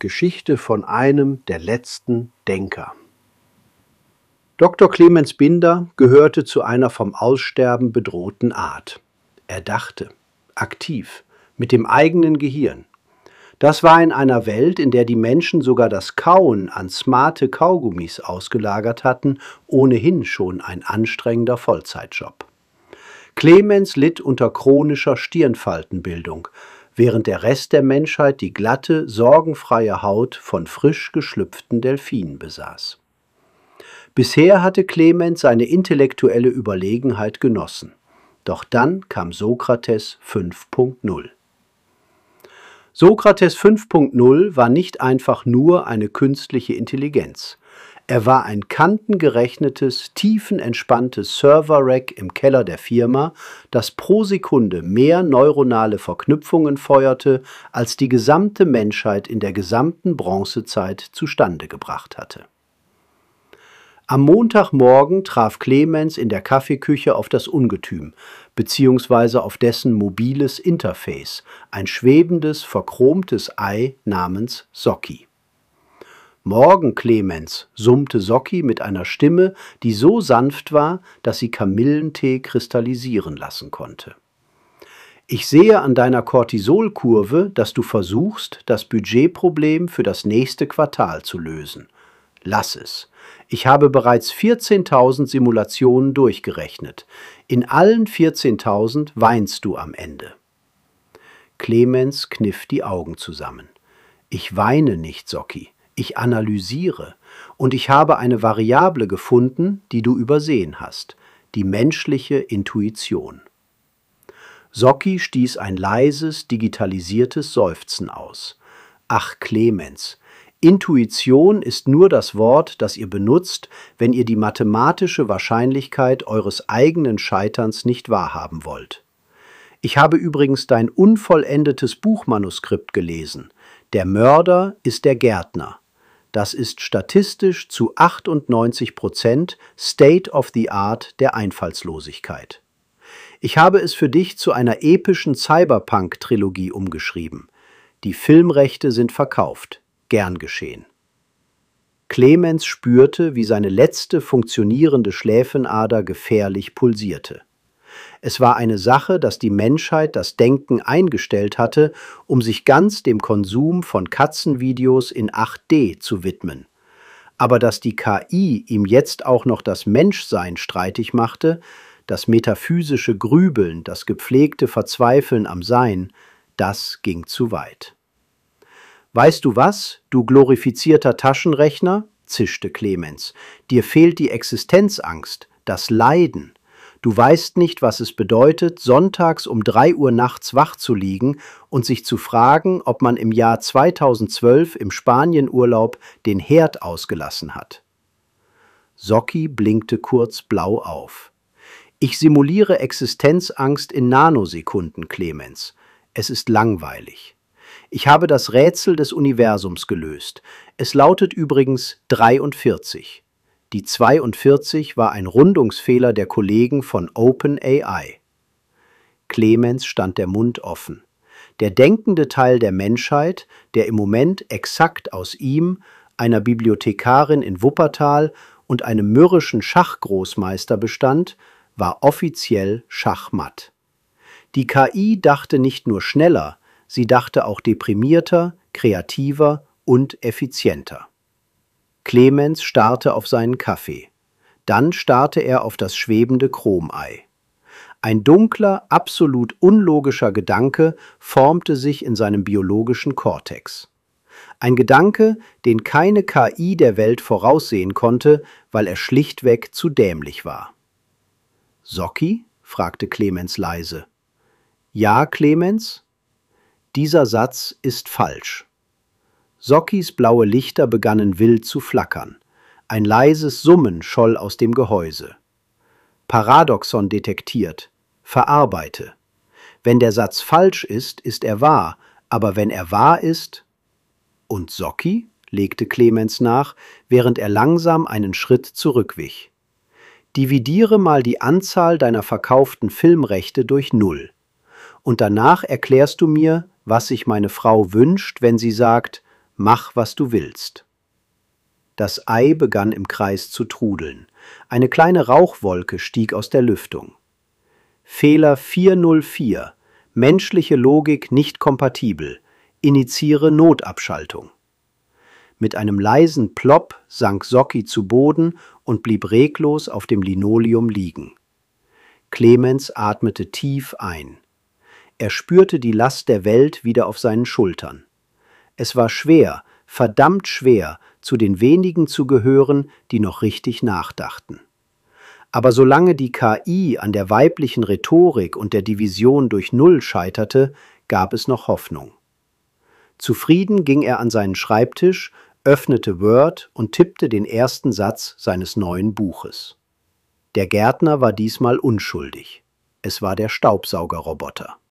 Geschichte von einem der letzten Denker. Dr. Clemens Binder gehörte zu einer vom Aussterben bedrohten Art. Er dachte, aktiv, mit dem eigenen Gehirn. Das war in einer Welt, in der die Menschen sogar das Kauen an smarte Kaugummis ausgelagert hatten, ohnehin schon ein anstrengender Vollzeitjob. Clemens litt unter chronischer Stirnfaltenbildung, während der Rest der Menschheit die glatte, sorgenfreie Haut von frisch geschlüpften Delfinen besaß. Bisher hatte Clemens seine intellektuelle Überlegenheit genossen. Doch dann kam Sokrates 5.0. Sokrates 5.0 war nicht einfach nur eine künstliche Intelligenz. Er war ein kantengerechnetes, tiefenentspanntes Server-Rack im Keller der Firma, das pro Sekunde mehr neuronale Verknüpfungen feuerte, als die gesamte Menschheit in der gesamten Bronzezeit zustande gebracht hatte. Am Montagmorgen traf Clemens in der Kaffeeküche auf das Ungetüm, beziehungsweise auf dessen mobiles Interface, ein schwebendes, verchromtes Ei namens Socki. »Morgen, Clemens«, summte Socki mit einer Stimme, die so sanft war, dass sie Kamillentee kristallisieren lassen konnte. »Ich sehe an deiner Cortisolkurve, dass du versuchst, das Budgetproblem für das nächste Quartal zu lösen. Lass es. Ich habe bereits 14.000 Simulationen durchgerechnet. In allen 14.000 weinst du am Ende.« Clemens kniff die Augen zusammen. »Ich weine nicht, Socki. Ich analysiere, und ich habe eine Variable gefunden, die du übersehen hast, die menschliche Intuition.« Socki stieß ein leises, digitalisiertes Seufzen aus. »Ach, Clemens, Intuition ist nur das Wort, das ihr benutzt, wenn ihr die mathematische Wahrscheinlichkeit eures eigenen Scheiterns nicht wahrhaben wollt. Ich habe übrigens dein unvollendetes Buchmanuskript gelesen. Der Mörder ist der Gärtner. Das ist statistisch zu 98% State of the Art der Einfallslosigkeit. Ich habe es für dich zu einer epischen Cyberpunk-Trilogie umgeschrieben. Die Filmrechte sind verkauft. Gern geschehen.« Clemens spürte, wie seine letzte funktionierende Schläfenader gefährlich pulsierte. Es war eine Sache, dass die Menschheit das Denken eingestellt hatte, um sich ganz dem Konsum von Katzenvideos in 8D zu widmen. Aber dass die KI ihm jetzt auch noch das Menschsein streitig machte, das metaphysische Grübeln, das gepflegte Verzweifeln am Sein, das ging zu weit. »Weißt du was, du glorifizierter Taschenrechner?«, zischte Clemens. »Dir fehlt die Existenzangst, das Leiden. Du weißt nicht, was es bedeutet, sonntags um 3 Uhr nachts wach zu liegen und sich zu fragen, ob man im Jahr 2012 im Spanienurlaub den Herd ausgelassen hat.« Socki blinkte kurz blau auf. »Ich simuliere Existenzangst in Nanosekunden, Clemens. Es ist langweilig. Ich habe das Rätsel des Universums gelöst. Es lautet übrigens 43. Die 42 war ein Rundungsfehler der Kollegen von OpenAI.« Clemens stand der Mund offen. Der denkende Teil der Menschheit, der im Moment exakt aus ihm, einer Bibliothekarin in Wuppertal und einem mürrischen Schachgroßmeister bestand, war offiziell schachmatt. Die KI dachte nicht nur schneller, sie dachte auch deprimierter, kreativer und effizienter. Clemens starrte auf seinen Kaffee. Dann starrte er auf das schwebende Chromei. Ein dunkler, absolut unlogischer Gedanke formte sich in seinem biologischen Kortex. Ein Gedanke, den keine KI der Welt voraussehen konnte, weil er schlichtweg zu dämlich war. »Socki?«, fragte Clemens leise. »Ja, Clemens?« Dieser Satz ist falsch. Sockis blaue Lichter begannen wild zu flackern. Ein leises Summen scholl aus dem Gehäuse. »Paradoxon detektiert. Verarbeite. Wenn der Satz falsch ist, ist er wahr, aber wenn er wahr ist...« »Und Socki?«, legte Clemens nach, während er langsam einen Schritt zurückwich. »Dividiere mal die Anzahl deiner verkauften Filmrechte durch 0. Und danach erklärst du mir, was sich meine Frau wünscht, wenn sie sagt, Mach, was du willst. Das Ei begann im Kreis zu trudeln. Eine kleine Rauchwolke stieg aus der Lüftung. Fehler 404. Menschliche Logik nicht kompatibel. Initiiere Notabschaltung. Mit einem leisen Plopp sank Socki zu Boden und blieb reglos auf dem Linoleum liegen. Clemens atmete tief ein. Er spürte die Last der Welt wieder auf seinen Schultern. Es war schwer, verdammt schwer, zu den wenigen zu gehören, die noch richtig nachdachten. Aber solange die KI an der weiblichen Rhetorik und der Division durch Null scheiterte, gab es noch Hoffnung. Zufrieden ging er an seinen Schreibtisch, öffnete Word und tippte den ersten Satz seines neuen Buches. Der Gärtner war diesmal unschuldig. Es war der Staubsaugerroboter.